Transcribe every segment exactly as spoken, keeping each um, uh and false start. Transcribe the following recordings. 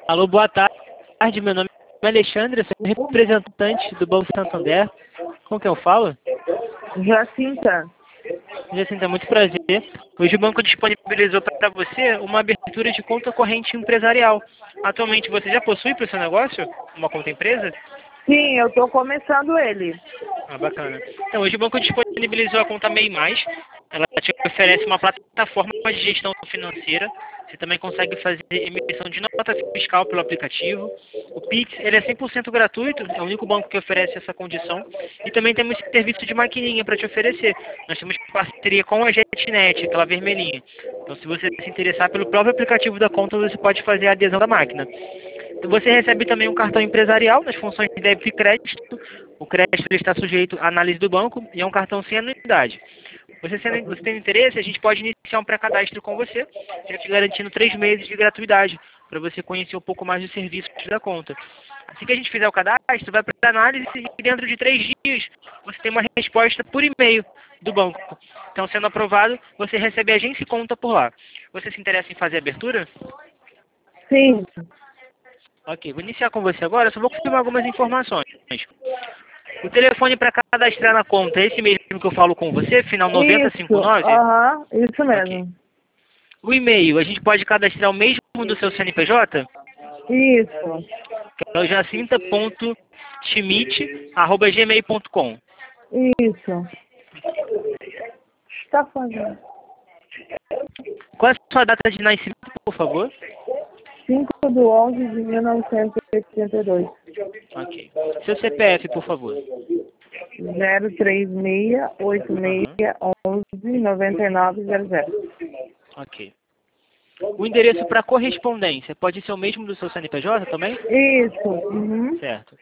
Alô, boa tarde. Meu nome é Alexandre, eu sou representante do Banco Santander. Com quem eu falo? Jacinta. Jacinta, muito prazer. Hoje o banco disponibilizou para você uma abertura de conta corrente empresarial. Atualmente você já possui para o seu negócio uma conta empresa? Sim, eu estou começando ele. Ah, bacana. Então, hoje o banco disponibilizou a conta MEI Mais. Ela te oferece uma plataforma de gestão financeira. Você também consegue fazer emissão de nota fiscal pelo aplicativo. O Pix, ele é cem por cento gratuito, é o único banco que oferece essa condição. E também temos serviço de maquininha para te oferecer. Nós temos parceria com a JetNet, aquela vermelhinha. Então, se você se interessar pelo próprio aplicativo da conta, você pode fazer a adesão da máquina. Você recebe também um cartão empresarial nas funções de débito e crédito. O crédito ele está sujeito à análise do banco e é um cartão sem anuidade. Você, sendo, você tendo interesse, a gente pode iniciar um pré-cadastro com você, já te garantindo três meses de gratuidade, para você conhecer um pouco mais dos serviços da conta. Assim que a gente fizer o cadastro, vai para a análise e dentro de três dias você tem uma resposta por e-mail do banco. Então, sendo aprovado, você recebe a agência e conta por lá. Você se interessa em fazer a abertura? Sim. Ok, vou iniciar com você agora, só vou confirmar algumas informações. O telefone para cadastrar na conta é esse mesmo que eu falo com você, final noventa Isso. cinquenta e nove? Aham, isso mesmo. Ok. O e-mail, a gente pode cadastrar o mesmo do seu C N P J? Isso. Que é o jacinta ponto schmidt arroba gmail ponto com. Isso. Está fazendo. Qual é a sua data de nascimento, por favor? cinco de onze de mil novecentos e oitenta e dois. Ok. Seu C P F, por favor. zero três seis oito seis onze noventa e nove zero zero. Ok. O endereço para correspondência pode ser o mesmo do seu C N P J também? Isso. Uhum. Certo.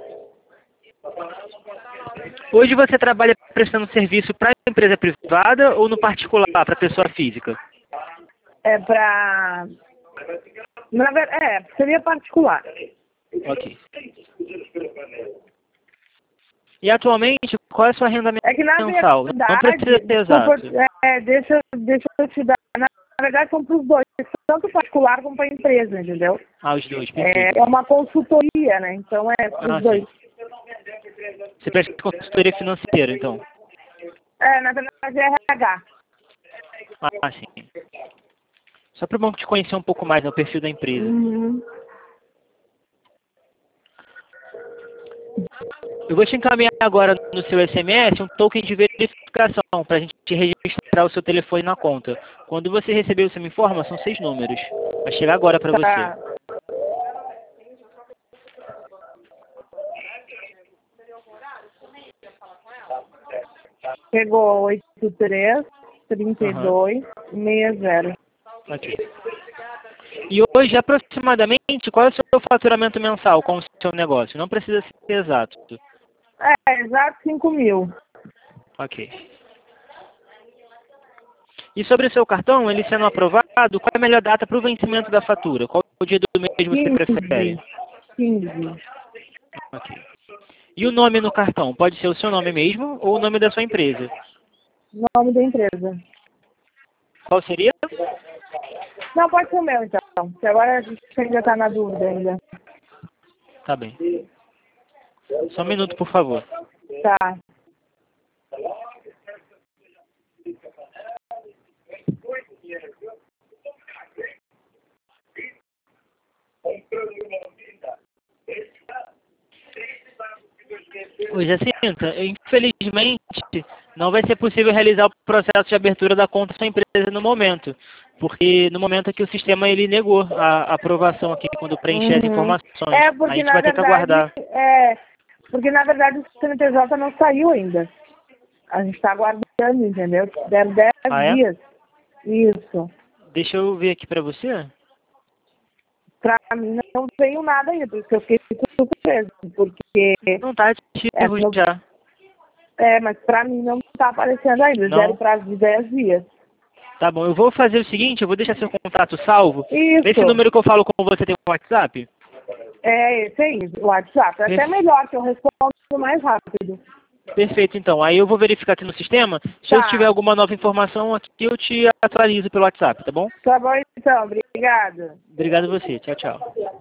Hoje você trabalha prestando serviço para empresa privada ou no particular, para pessoa física? É para... Na verdade, é, seria particular. Ok. E atualmente, qual é a sua renda É que na mensal? verdade, Não precisa ser desculpa, exato. é, deixa, deixa eu te dar, na verdade são para os dois, tanto particular como para a empresa, entendeu? Ah, os dois, É, perfeito. é uma consultoria, né? Então é para Ah, os dois. sim. Você presta consultoria financeira, então? É, na verdade é R H. Ah, sim. Só para o banco te conhecer um pouco mais, né, o perfil da empresa. Uhum. Eu vou te encaminhar agora no seu S M S um token de verificação para a gente registrar o seu telefone na conta. Quando você receber, você me informa, são seis números. Vai chegar agora para Tá. você. Pegou oito três, trinta e Aham. dois, sessenta. Ok. E hoje, aproximadamente, qual é o seu faturamento mensal com o seu negócio? Não precisa ser exato. É, exato cinco mil. Ok. E sobre o seu cartão, ele sendo aprovado, qual é a melhor data para o vencimento da fatura? Qual o dia do mês você prefere? quinze. quinze. Ok. E o nome no cartão? Pode ser o seu nome mesmo ou o nome da sua empresa? Nome da empresa. Qual seria? Não, pode ser o meu então. Que agora a gente ainda está na dúvida ainda. Tá bem. Só um minuto, por favor. Tá. Ô, Jacinta, infelizmente, não vai ser possível realizar o processo de abertura da conta da sua empresa no momento. Porque no momento que o sistema ele negou a aprovação aqui, quando preencher as Uhum. informações. É, A porque gente na vai ter que verdade, aguardar. é, porque na verdade o C N P J não saiu ainda. A gente está aguardando, entendeu? Deram dez Ah, é? dias. Isso. Deixa eu ver aqui pra você. Pra mim não veio nada ainda, por isso que eu fiquei surpresa, porque Não tá é, ativo no- já. é, mas pra mim não está aparecendo ainda. Eles deram Não? prazo de dez dias. Tá bom, eu vou fazer o seguinte, eu vou deixar seu contato salvo. Esse Isso. número que eu falo com você tem um WhatsApp? É esse aí, o WhatsApp. É até Perfe- melhor, que eu respondo mais rápido. Perfeito, então. Aí eu vou verificar aqui no sistema. Se eu tiver Tá. alguma nova informação aqui, eu te atualizo pelo WhatsApp, tá bom? Tá bom então, obrigada. Obrigado a você. Tchau, tchau.